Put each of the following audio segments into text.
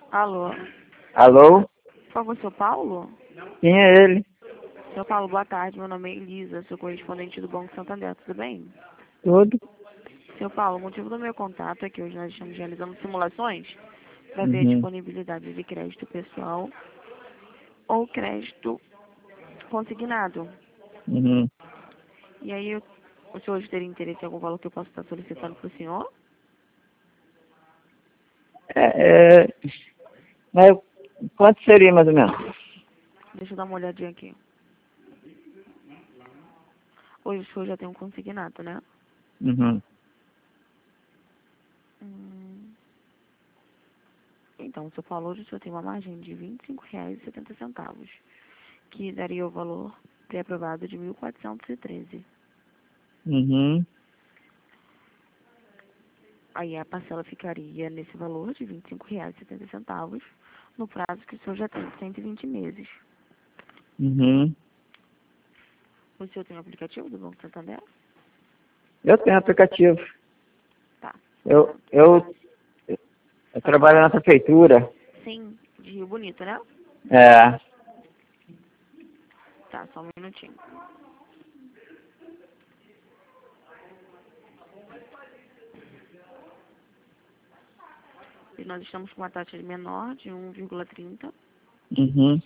Alô? Alô? Por favor, seu Paulo? Quem é ele? Seu Paulo, boa tarde. Meu nome é Elisa, sou correspondente do Banco Santander. Tudo bem? Tudo? Seu Paulo, o motivo do meu contato é que hoje nós estamos realizando simulações para ver a Uhum. disponibilidade de crédito pessoal ou crédito consignado. Uhum. E aí, o senhor hoje teria interesse em algum valor que eu possa estar solicitando para o senhor? É, é, mas quanto seria mais ou menos? Deixa eu dar uma olhadinha aqui. Hoje o senhor já tem um consignado, né? Uhum. Hum, Então, o seu Paulo, hoje o senhor tem uma margem de R$ 25,70, que daria o valor pré-aprovado de 1.413. Uhum. Aí a parcela ficaria nesse valor de R$ 25,70, no prazo que o senhor já tem 120 meses. Uhum. O senhor tem um aplicativo do Banco Santander? Eu tenho aplicativo. Tá. Eu Pode trabalho falar? na prefeitura. Sim, de Rio Bonito, né? É. Tá, só um minutinho. E nós estamos com uma taxa de menor de 1,30. Uhum.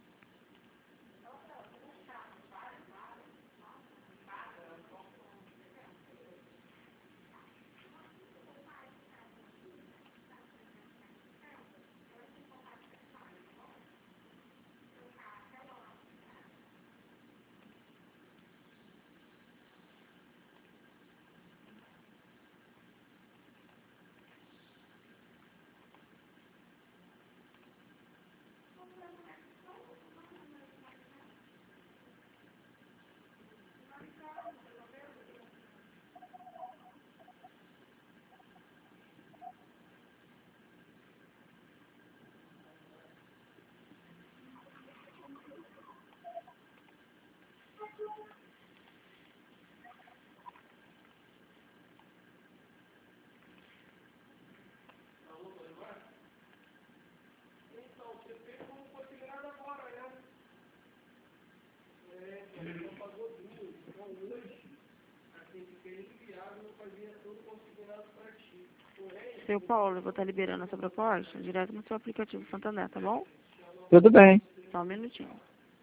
Seu Paulo, eu vou estar liberando essa proposta direto no seu aplicativo Santander, tá bom? Tudo bem. Só um minutinho.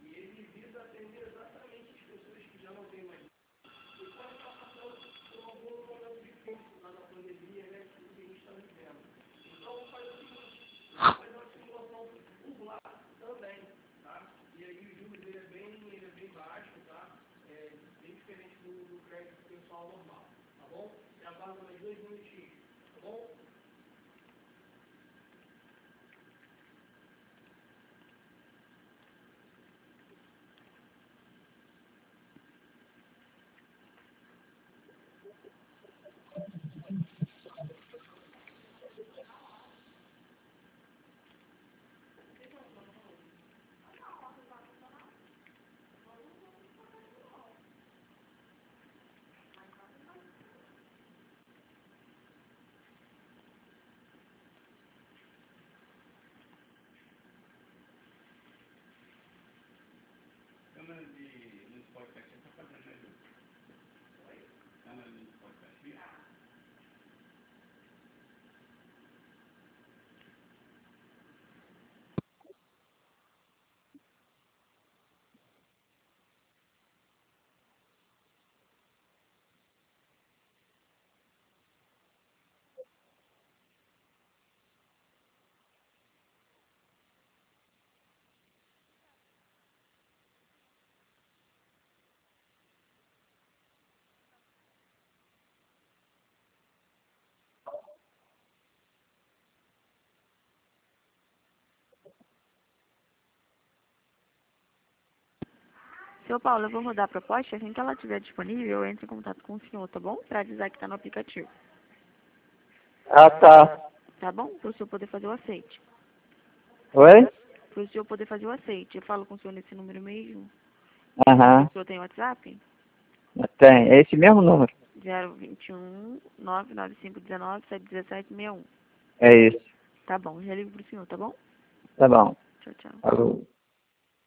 Seu Paulo, eu vou rodar a proposta. Assim que ela estiver disponível, eu entro em contato com o senhor, tá bom? Para avisar que está no aplicativo. Ah, tá. Tá bom? Para o senhor poder fazer o aceite. Oi? Para o senhor poder fazer o aceite. Eu falo com o senhor nesse número mesmo. Aham. O senhor tem WhatsApp? Tem. É esse mesmo número. 021 99519 71761. É isso. Tá bom, já ligo pro senhor, tá bom? Tá bom. Tchau, tchau. Falou.